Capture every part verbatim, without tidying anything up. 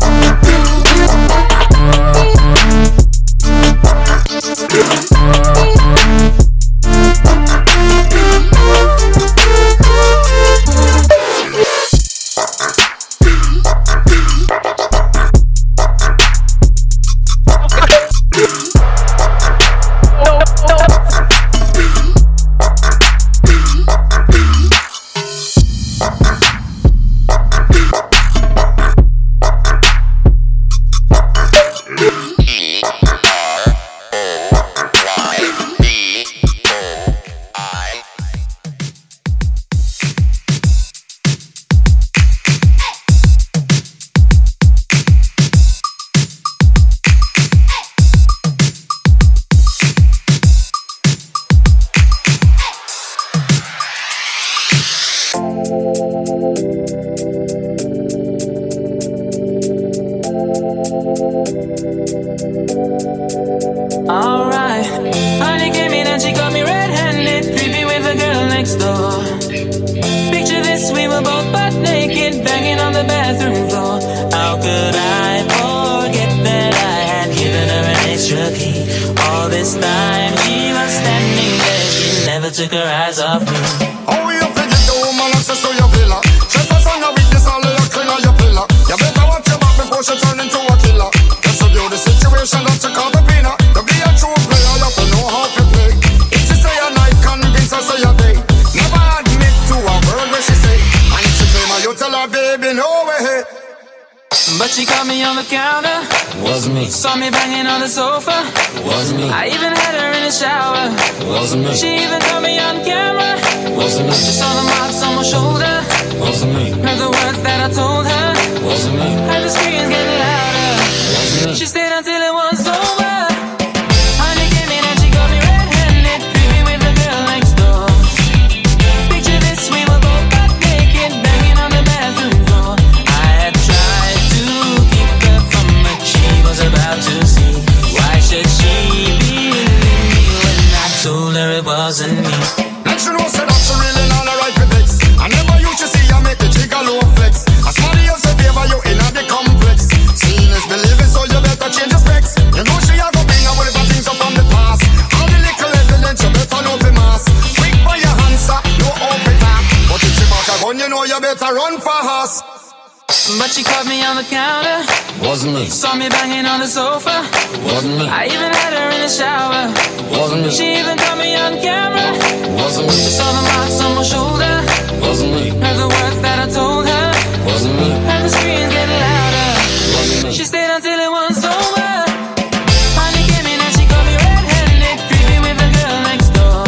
But she caught me on the counter. Wasn't me. Saw me banging on the sofa. Wasn't me. I even had her in the shower. Wasn't me. She even caught me on camera. Wasn't me. Saw the marks on my shoulder. Wasn't me. Heard the words that I told her. Wasn't me. Heard the screams getting louder. Wasn't me. She stayed until it was over. Finally came in and she caught me red-handed, creepy with the girl next door.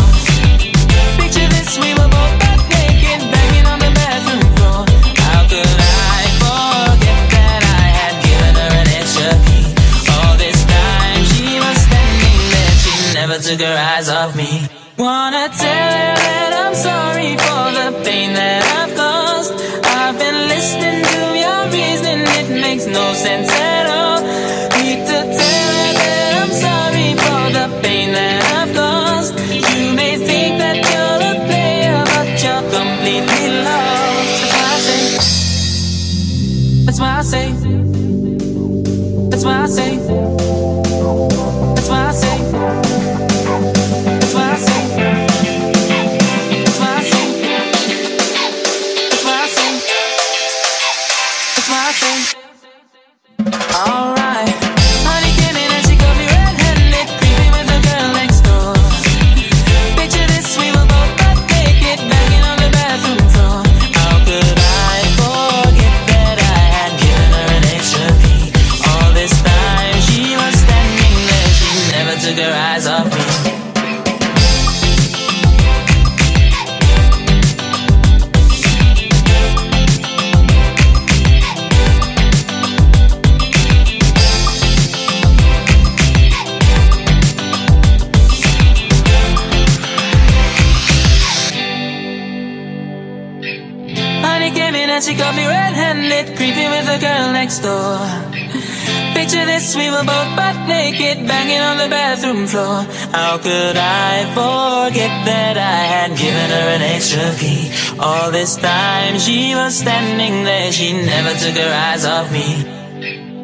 Picture this, we were both butt naked, banging on the bathroom floor. How could I forget that I had given her an extra key? All this time she was standing there, she never took her eyes off me. Wanna tell her that I'm sorry for the pain that I've caused. I've been listening to your reasoning, it makes no sense at all. Need to tell her that I'm sorry for the pain that I've caused. You may think that you're a player, but you're completely lost. That's why I say, that's why I say, that's why I say, that's why I say. Alright, honey came in and she got me red-handed, creepy with the girl next door. Picture this, we were both butt naked, banging on the bathroom floor. How could I forget that I had given her an extra key? All this time she was standing there, she never took her eyes off me. She got me red-handed, creepy with the girl next door. Picture this, we were both butt naked, banging on the bathroom floor. How could I forget that I had given her an extra key? All this time she was standing there, she never took her eyes off me.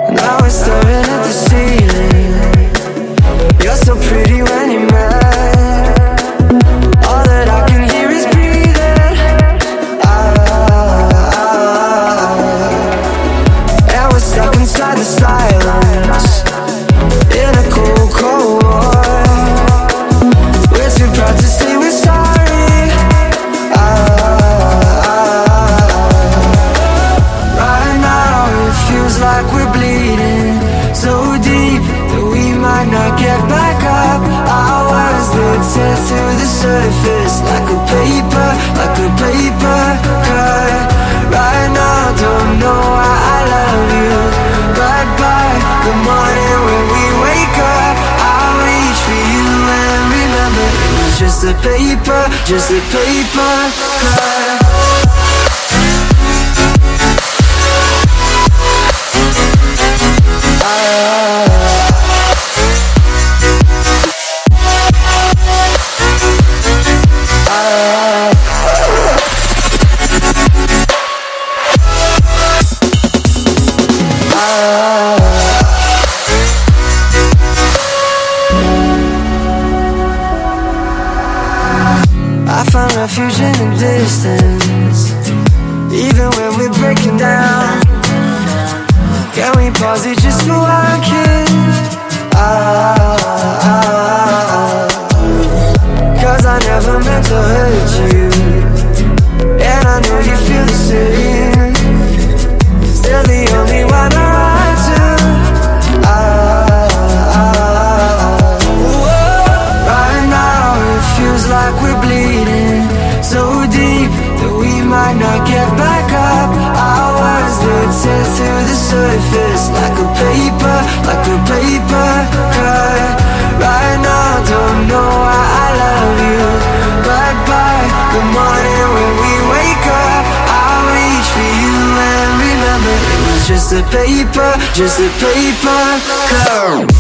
Now we're staring at the ceiling. You're so pretty when you're mad. All that I can hear is breathing. Ah, and we're stuck inside the silence, in a cold, cold war. We're too proud to say we're sorry. Ah, right now it feels like we're bleeding so deep that we might not get back up. Our words, they tear through the surface like a paper, like a paper cut. Right now, don't know why I love you, but by the morning when we wake up, I'll reach for you and remember it was just a paper, just a paper cut. I find refuge in the distance, even when we're breaking down. Can we pause it just for one kiss? Ah, ah, cause I never meant to hurt you, and I know you feel the same. Still the only one I run to. Ah, ah, right now it feels like we're bleeding so deep that we might not get back up. Our words, they tear through the surface like a paper, like a paper cut. Right now, don't know why I love you, but by the morning when we wake up, I'll reach for you and remember it was just a paper, just a paper cut.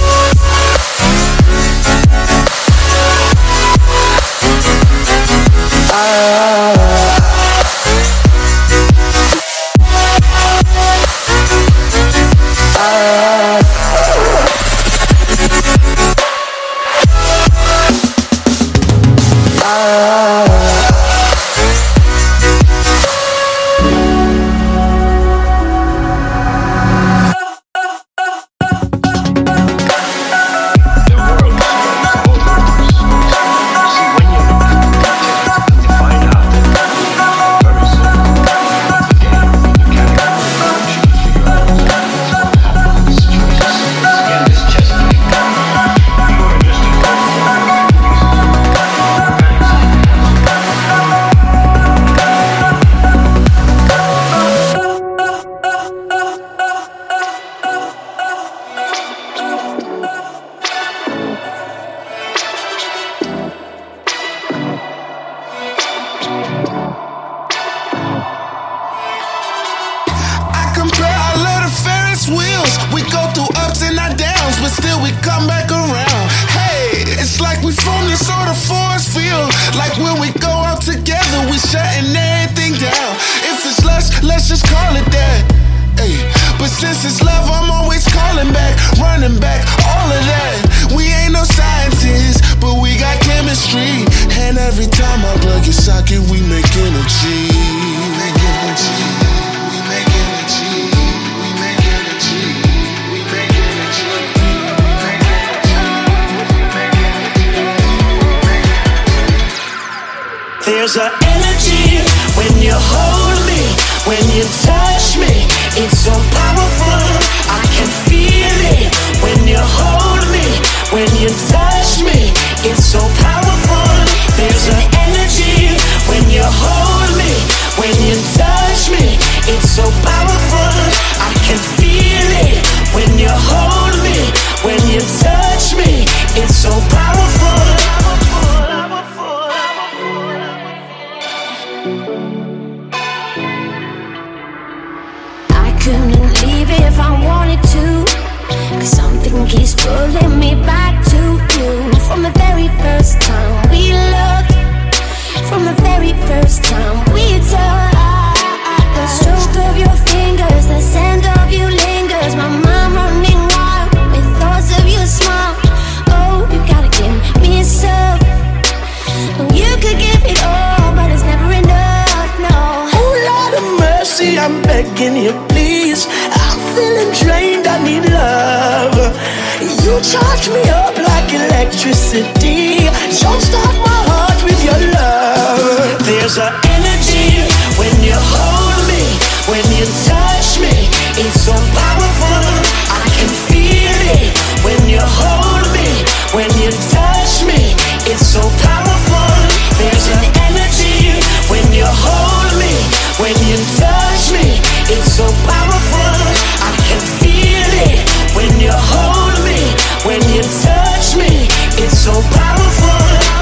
There's an energy when you hold me, when you touch me. It's so powerful, I can feel it. When you hold me, when you touch me. It's so powerful. There's an energy when you hold me, when you touch me. It's so powerful, I can feel it. When you hold me, when you touch me. It's so powerful. Couldn't leave if I charge me up like electricity. Jumpstart my heart with your love. There's an energy when you hold me, when you touch me. It's so powerful, I can feel it. When you hold me, when you touch me. It's so powerful. There's an energy when you hold me, when you touch me. It's so powerful, I can feel it. When you hold me, when you touch me. It's so powerful.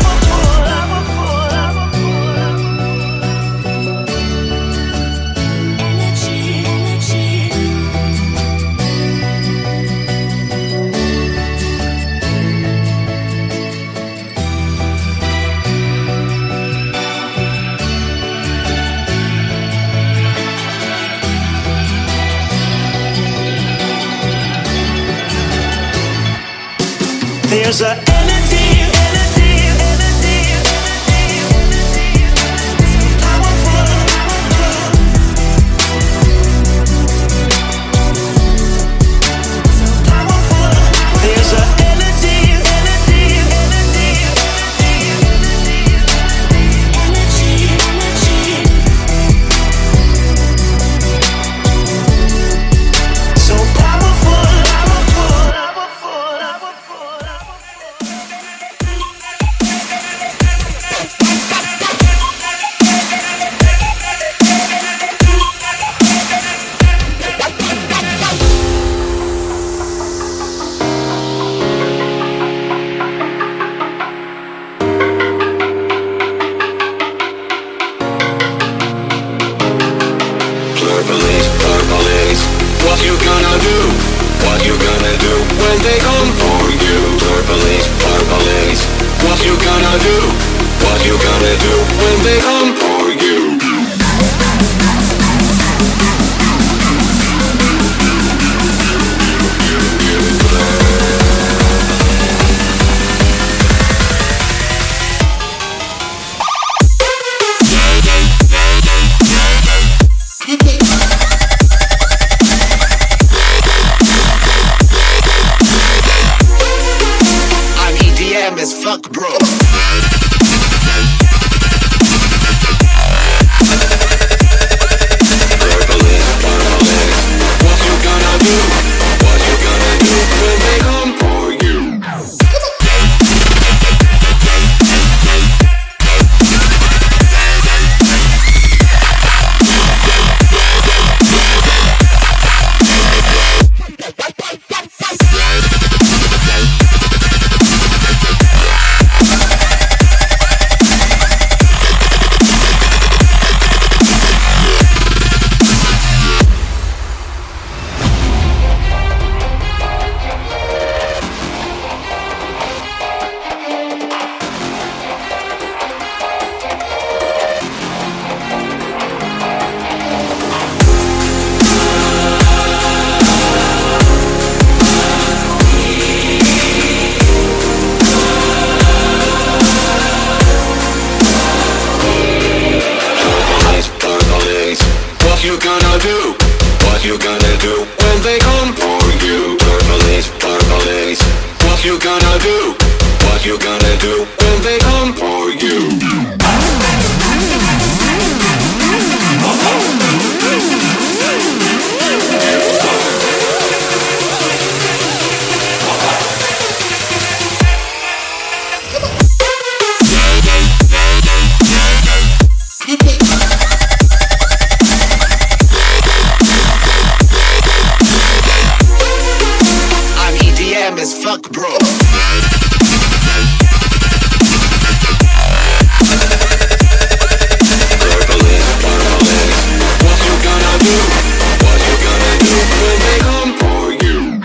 There's a energy, energy, energy, energy, energy, powerful, so powerful. There's a energy, energy, energy, energy, energy, energy, so powerful, powerful, powerful, powerful. Police, police, what you gonna do? What you gonna do when they come for you? Police, police, what you gonna do? What you gonna do when they come for you? As fuck, bro. What you gonna do? What you gonna do when they come for you? What you gonna do? What you gonna do when they come for you? Police, police, what you gonna do? What you gonna do when they come for you? As fuck, bro. What you gonna do? What you gonna do when they come for you?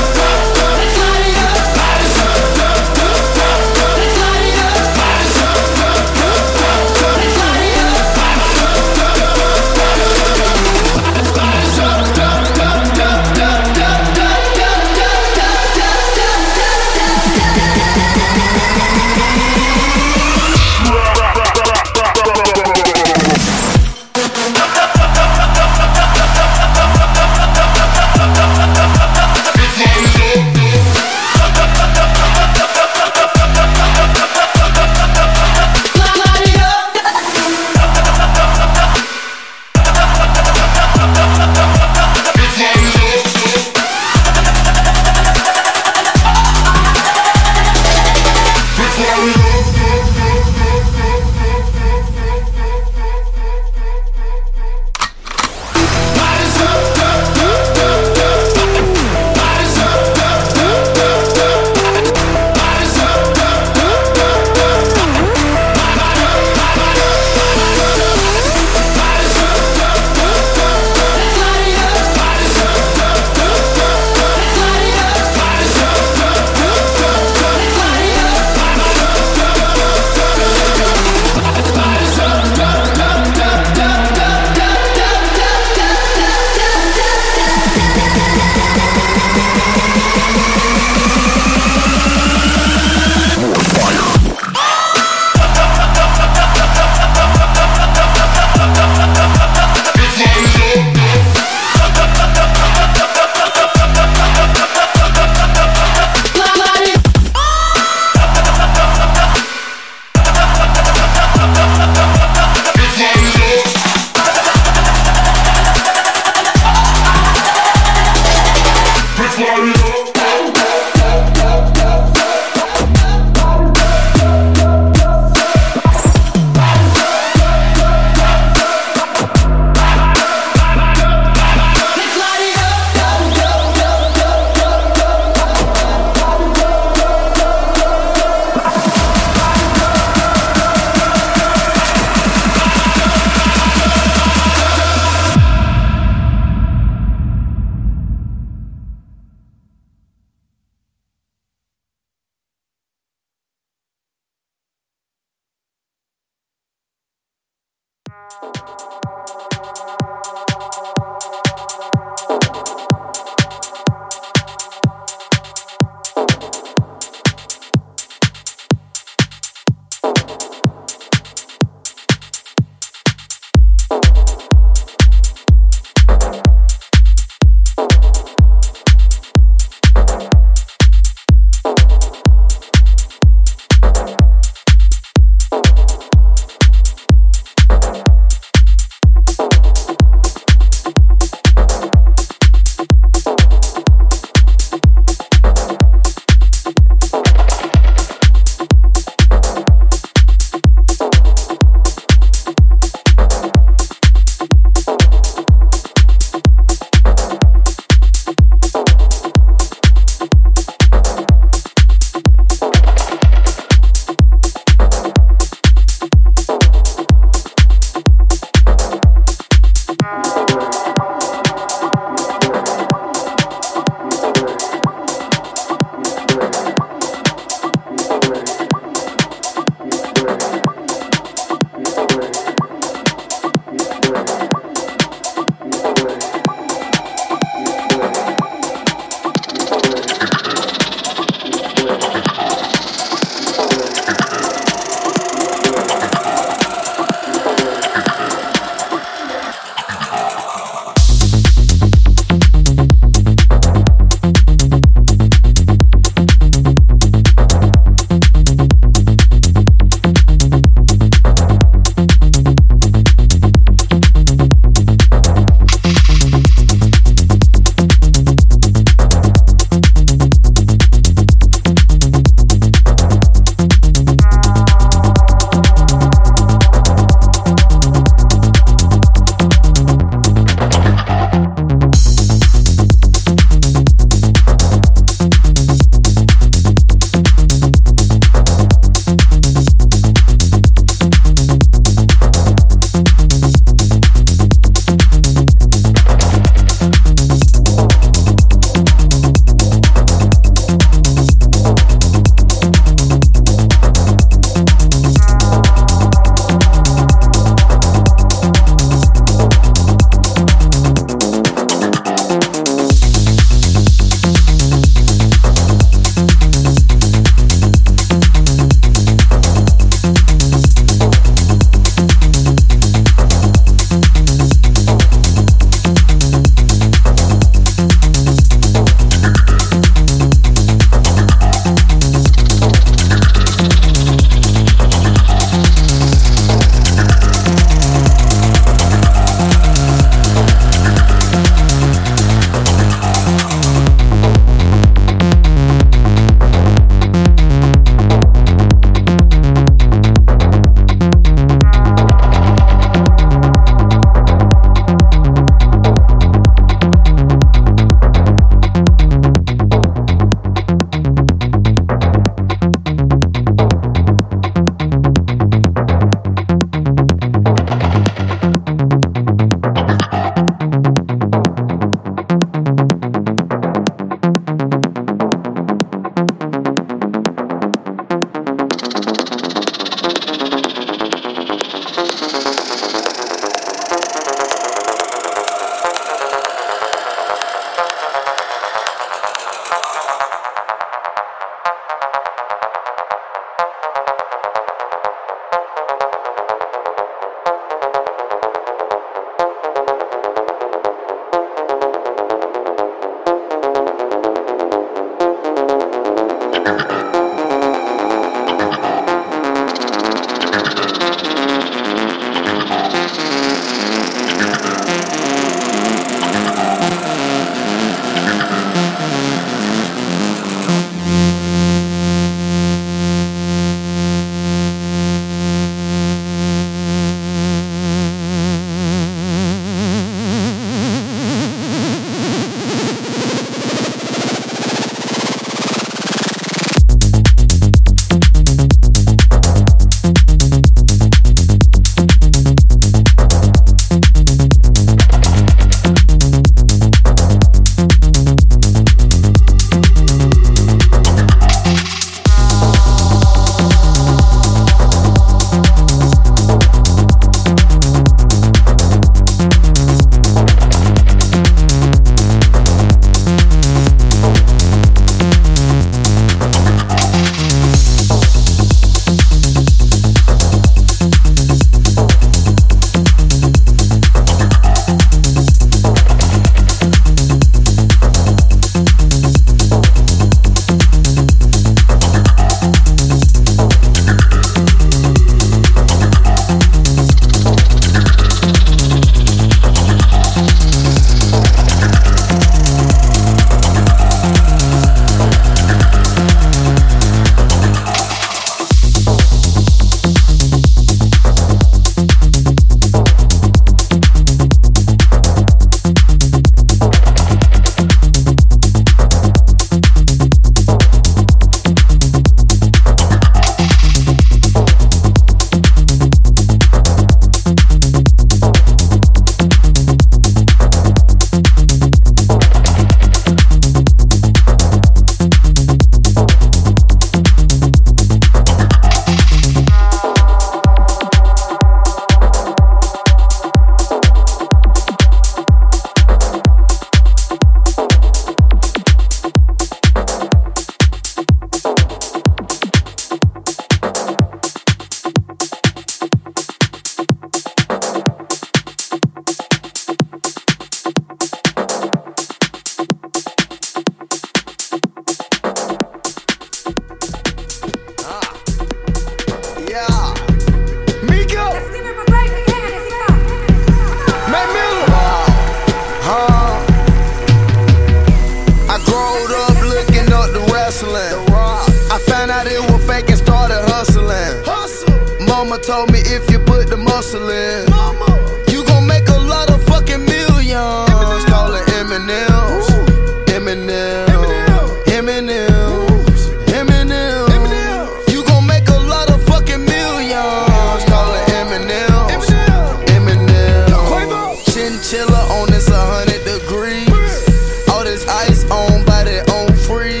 chiller on this a hundred degrees. All this ice on by their own free.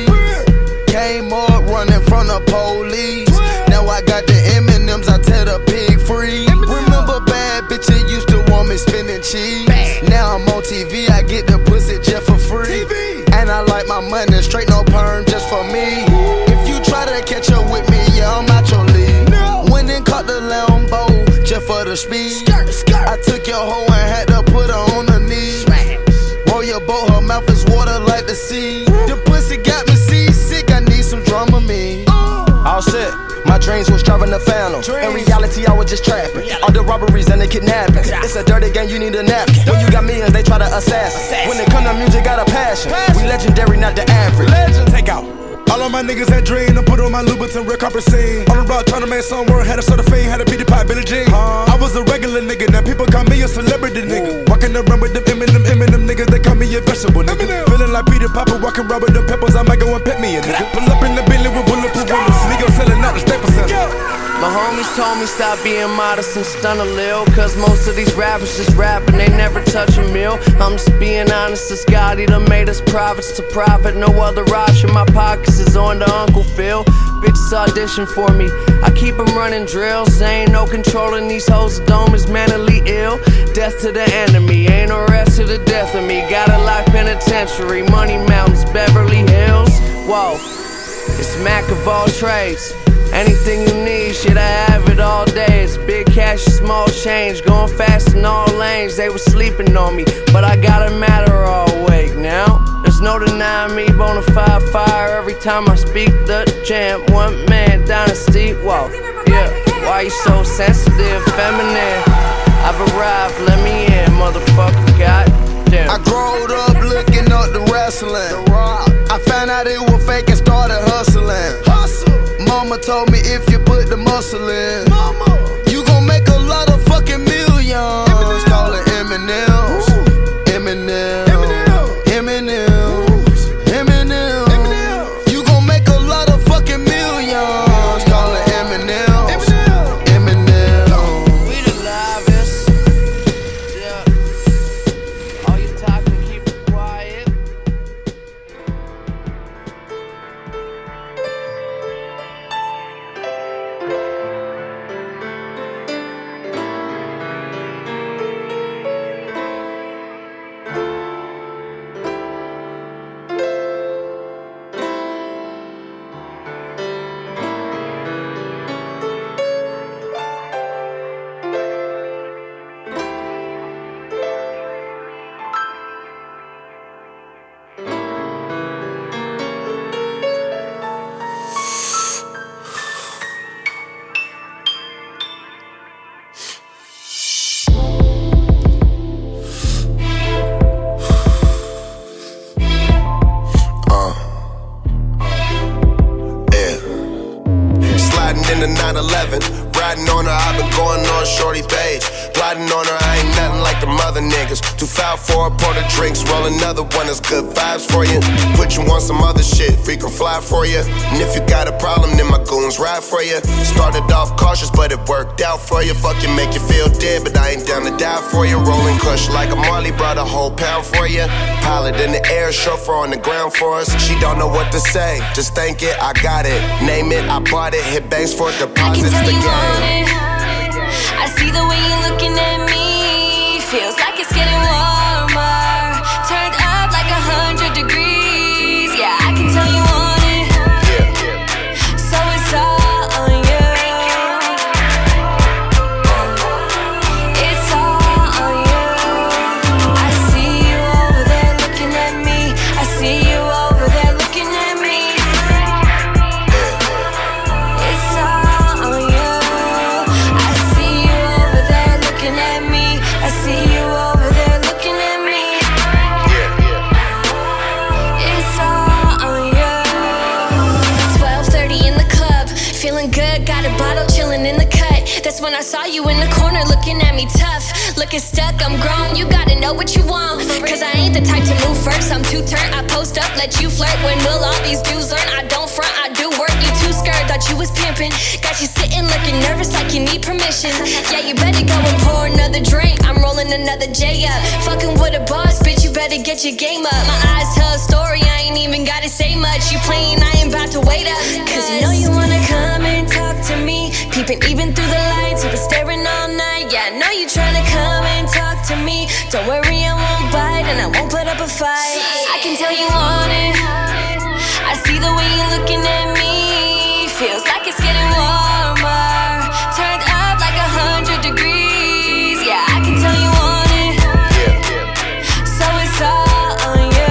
Came up running from the police. Now I got the M and M's, I tell the pig free. Remember bad bitches used to want me spinning cheese. Now I'm on T V, I get the pussy just for free. And I like my money straight, no perm just for me. If you try to catch up with me, yeah, I'm out your league. Went and caught the Lambo just for the speed. I took your hoe and had to put her on her knees. Roll your boat, her mouth is water like the sea. The pussy got me seasick, I need some Dramamine. All set. My dreams was driving the phantom. In reality, I was just trapping. All the robberies and the kidnappings. It's a dirty game, you need a napkin. When you got millions, they try to assassin. When it come to music, got a passion. We legendary, not the average. Legend. Take out. All of my niggas had dream to put on my Louboutin red carpet scene. On the rock trying to make some word, had a sort of fame, had a beat the pie, Billie Jean. Uh, I was a regular nigga, now people call me a celebrity nigga. Walking around with them Eminem, Eminem niggas, they call me a vegetable nigga. Eminem. Feeling like Peter Piper, walking around with them peppers, I might go and pet me a nigga. Pull up in the Bentley with bulletproof windows, nigga selling out the Staples Center. My homies told me stop being modest and stun a lil. Cause most of these rappers just rap and they never touch a meal. I'm just being honest, as God, he done made us prophets to profit. No other option, my pockets is on the Uncle Phil. Bitches audition for me, I keep them running drills. There ain't no controlling these hoes, the dome is mentally ill. Death to the enemy, ain't no rest to the death of me. Got a lock penitentiary, Money Mountains, Beverly Hills. Whoa, it's Mac of all trades. Anything you need, shit, I have it all day. It's big cash, small change, going fast in all lanes. They was sleeping on me, but I got a matter all awake now. There's no denying me, bonafide fire every time I speak the jam. One man dynasty, whoa, yeah. Why you so sensitive, feminine? I've arrived, let me in, motherfucker, goddamn. I growed up looking up the wrestling. I found out it was fake and started hustling. Mama told me if you put the muscle in, Mama, you gon' make a lot of fucking millions. Call it Eminem, Eminem, Eminem, Eminem. You gon' make a lot of fucking millions. Call it Eminem, Eminem. We the livest, yeah. All you talking, keep it quiet. In the nine eleven, riding on her, I've been going on shorty page. Plotting on her, I ain't nothing like the mother niggas. Too foul for a pour the drinks, roll another one that's good vibes for you. Put you on some other shit, freak or fly for you. And if you got a problem, then my goons ride for you. Started off cautious, but it worked out for you. Fuck you, make you feel dead, but I ain't down to die for you. Rolling crush like a Marley, brought a whole pound for you. Pilot in the air, chauffeur on the ground for us. She don't know what to say, just think it, I got it. Name it, I bought it, hit banks for deposits, the game. I see the way you're looking at me. Feels like it's getting warmer. Turned up like a hundred degrees. Yeah, I can tell you want it. So it's all on you. It's all on you. I see you over there looking at me. I see you over there looking at me. It's all on you. I see you over there looking at me. I see you over there looking at me. It's all on you. twelve thirty in the club, feeling good, got a bottle chilling in the cut. That's when I saw you in the corner looking at me tough. Looking stuck, I'm grown, you gotta know what you want. Cause I ain't the type to move first, I'm too turned. I post up, let you flirt. When will all these dudes learn? I don't front, I do work. You too scared, thought you was pimping. Got you sitting looking nervous like you need permission. Yeah, you better go and pour another drink. I'm rolling putting another J up. Fucking with a boss, bitch, you better get your game up. My eyes tell a story, I ain't even gotta say much. You playing, I ain't about to wait up. Cause you know you wanna come and talk to me. Peeping even through the lights, you been staring all night. Yeah, I know you tryna come and talk to me. Don't worry, I won't bite and I won't put up a fight. I can tell you want it. I see the way you're looking at me. Feels like it's getting warmer. Turned up like a hundred degrees. Yeah, I can tell you want it. So it's all on you.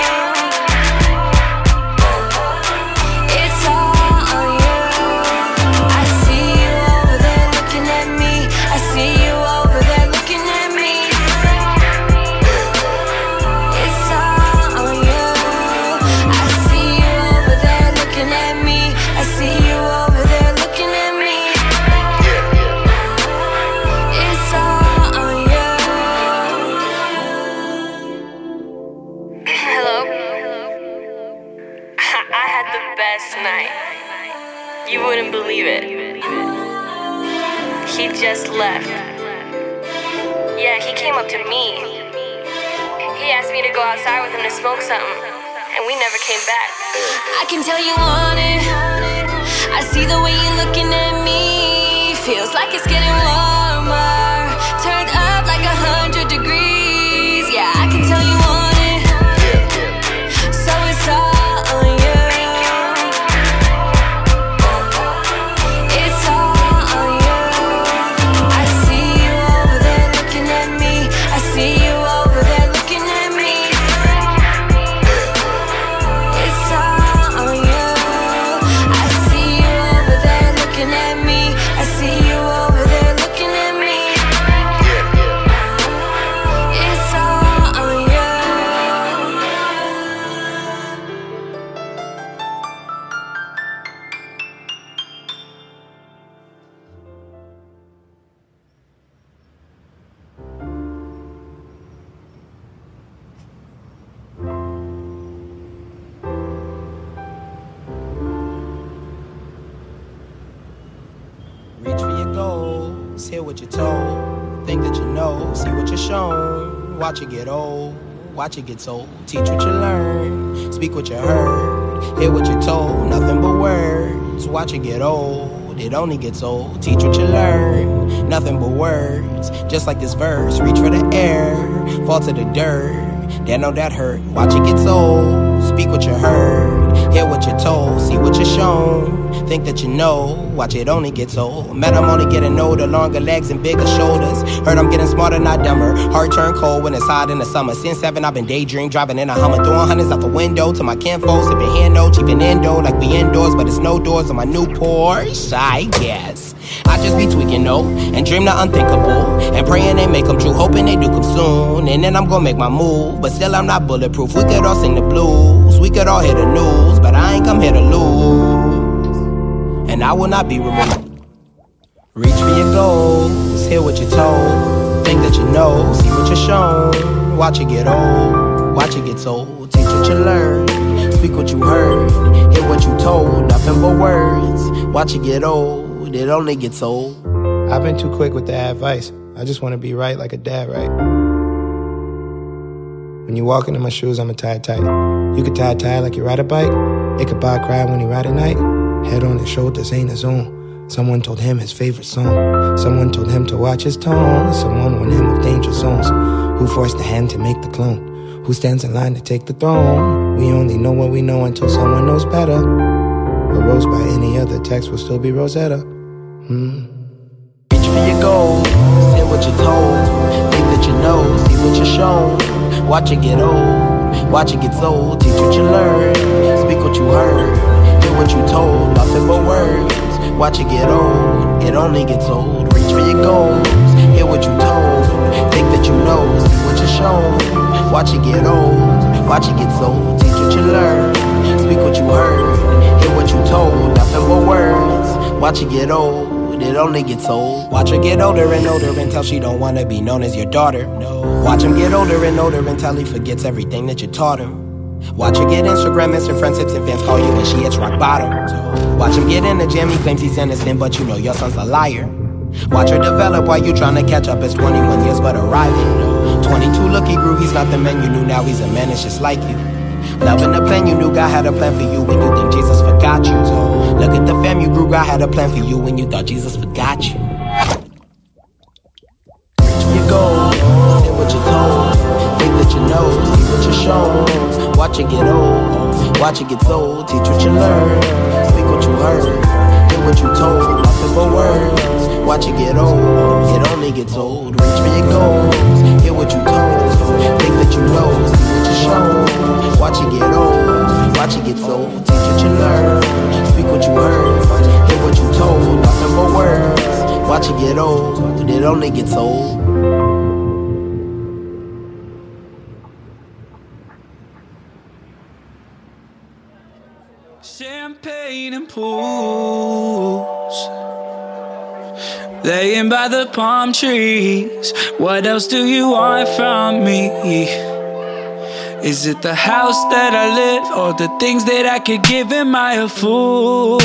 It's all on you. I see you over there looking at me. I see you over there looking at me. It's all on you. I see you over there looking at me. I see you over there looking at me. It's all on you. Hello? I had the best night. You wouldn't believe it. He just left. Yeah, he came up to me. He asked me to go outside with him to smoke something, and we never came back. I can tell you want it. I see the way you're looking at me. Feels like it's getting warmer. Turned up like a hundred degrees. Yeah, I can tell you want it. So it's all on you. It's all on you. I see you over there looking at me. I see you over there looking at me. It's all on you. I see you over there looking at me. I see you over there looking at me. It's all on you. Reach for your goals, hear what you're told. Think that you know, see what you're shown. Watch it get old, watch it get told. Teach what you learn, speak what you heard. Hear what you're told, nothing but words. Watch it get old, it only gets old. Teach what you learn, nothing but words. Just like this verse, reach for the air, fall to the dirt. Then know that hurt, watch it get old. Speak what you heard, hear what you're told, see what you're shown. Think that you know, watch it only get old. Man, I'm only getting older, longer legs and bigger shoulders. Heard I'm getting smarter, not dumber. Heart turn cold when it's hot in the summer. Since seven, I've been daydream, driving in a Hummer, throwing hundreds out the window to my kinfolk, sipping hando, cheaping endo like we indoors, but it's no doors on my new Porsche, I guess. I just be tweaking, no, and dream the unthinkable, and praying they make them true, hoping they do come soon, and then I'm gonna make my move, but still I'm not bulletproof. We could all sing the blues, we could all hear the news, but I ain't come here to lose, and I will not be removed. Reach for your goals, hear what you're told, think that you know, see what you're shown. Watch it get old, watch it get old. Teach what you learn, speak what you heard, hear what you told, nothing but words. Watch it get old, it only gets old. I've been too quick with the advice. I just want to be right like a dad, right? When you walk into my shoes, I'ma tie it tight. You could tie it tight like you ride a bike. Ichabod cry when he ride at night. Head on his shoulders ain't his own. Someone told him his favorite song. Someone told him to watch his tone. Someone warned him of danger zones. Who forced the hand to make the clone? Who stands in line to take the throne? We only know what we know until someone knows better. A rose by any other text will still be Rosetta. Hmm. Reach for your goals, hear what you're told. Think that you know, see what you're shown. Watch it get old, watch it get old. Teach what you learn, speak what you heard, hear what you told, nothing but words. Watch it get old, it only gets old. Reach for your goals, hear what you told. Think that you know, see what you're shown. Watch it get old, watch it get old. Teach what you learn, speak what you heard, hear what you told, nothing but words. Watch it get old, it only gets old. Watch her get older and older until she don't wanna be known as your daughter. No. Watch him get older and older until he forgets everything that you taught him. Watch her get Instagram, Insta friends, tips and fans call you when she hits rock bottom. So watch him get in the gym, he claims he's innocent, but you know your son's a liar. Watch her develop while you tryna catch up. It's twenty-one years but arriving. twenty-two, look, he grew, he's not the man you knew. Now he's a man, it's just like you. Loving the plan you knew, God had a plan for you when you think Jesus forgot you. Look at the fam you grew, God had a plan for you when you thought Jesus forgot you. Reach for your goals, say what you're told. Think that you know, see what you're shown. Watch it get old, watch it get old. Teach what you learn, speak what you heard. Hear what you told, nothing but words. Watch it get old, it only gets old. Reach for your goals, hear what you told. Think that you know, see what you shown. Watch it get old, watch it get old. Teach what you learn, speak what you heard. Hear what you told, nothing but words. Watch it get old, it only gets old. Champagne and pools, laying by the palm trees. What else do you want from me? Is it the house that I live or the things that I could give? Am I a fool?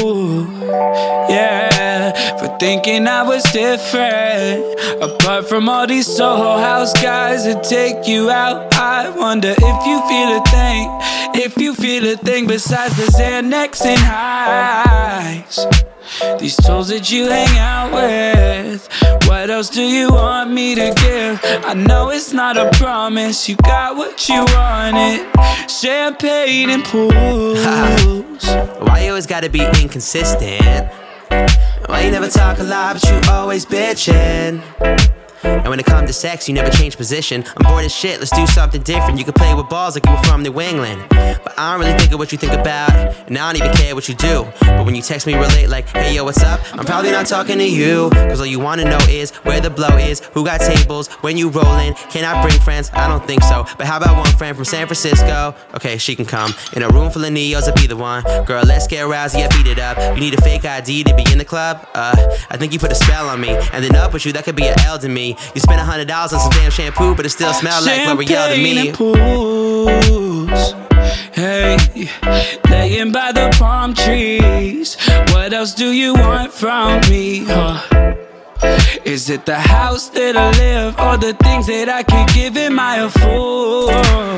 Yeah, for thinking I was different. Apart from all these Soho House guys that take you out, I wonder if you feel a thing, if you feel a thing besides the Xanax and highs. These tools that you hang out with, what else do you want me to give? I know it's not a promise, you got what you wanted. Champagne and pools. Why you always gotta be inconsistent? Why you never talk a lot but you always bitchin'? And when it comes to sex, you never change position. I'm bored as shit, let's do something different. You can play with balls like you were from New England. But I don't really think of what you think about, and I don't even care what you do. But when you text me real late like, hey yo, what's up? I'm probably not talking to you, cause all you wanna know is where the blow is, who got tables, when you rollin'. Can I bring friends? I don't think so. But how about one friend from San Francisco? Okay, she can come. In a room full of neos, I'll be the one. Girl, let's get aroused, yeah, beat it up. You need a fake I D to be in the club? Uh, I think you put a spell on me. And then up with you, that could be an L to me. You spend a hundred dollars on some damn shampoo, but it still smells like L'Oreal to me. And pools, hey, laying by the palm trees. What else do you want from me? Huh? Is it the house that I live or the things that I could give? Am I a fool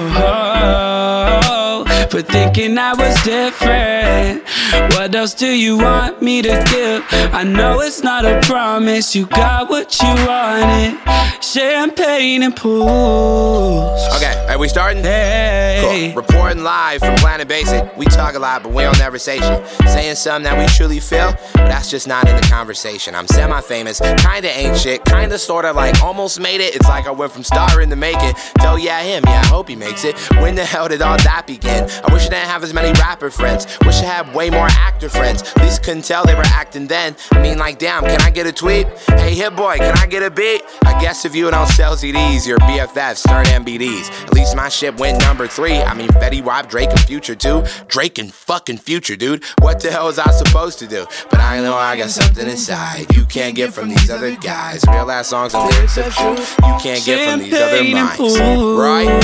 for thinking I was different? What else do you want me to give? I know it's not a promise, you got what you wanted. Champagne and pools. Okay, are we starting? Hey. Cool. Reporting live from Planet Basic. We talk a lot, but we don't never say shit. Saying something that we truly feel, but that's just not in the conversation. I'm semi-famous, kinda ain't shit, kinda sorta like almost made it. It's like I went from starring to making. Tell yeah him, yeah I hope he makes it. When the hell did all that begin? I wish I didn't have as many rapper friends. Wish I had way more actor friends. At least couldn't tell they were acting then. I mean like damn, can I get a tweet? Hey hit boy, can I get a beat? I guess if you don't sell C Ds, your B F Fs turn M B Ds. At least my shit went number three. I mean Fetty Wap, Drake and Future too. Drake and fucking Future, dude. What the hell was I supposed to do? But I know I got something inside you can't get from these other guys. Real ass songs and lyrics of truth you can't get from these other minds. Right?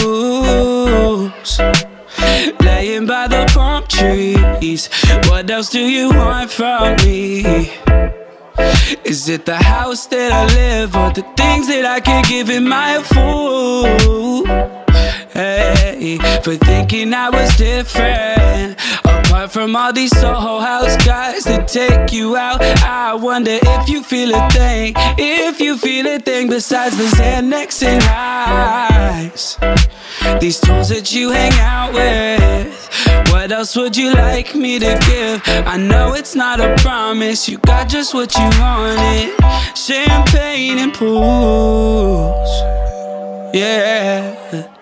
Laying by the palm trees. What else do you want from me? Is it the house that I live or the things that I can give? Am I a fool? Hey, for thinking I was different. Apart from all these Soho House guys that take you out, I wonder if you feel a thing, if you feel a thing besides the Xanax and highs. These tools that you hang out with, what else would you like me to give? I know it's not a promise, you got just what you wanted. Champagne and pools, yeah.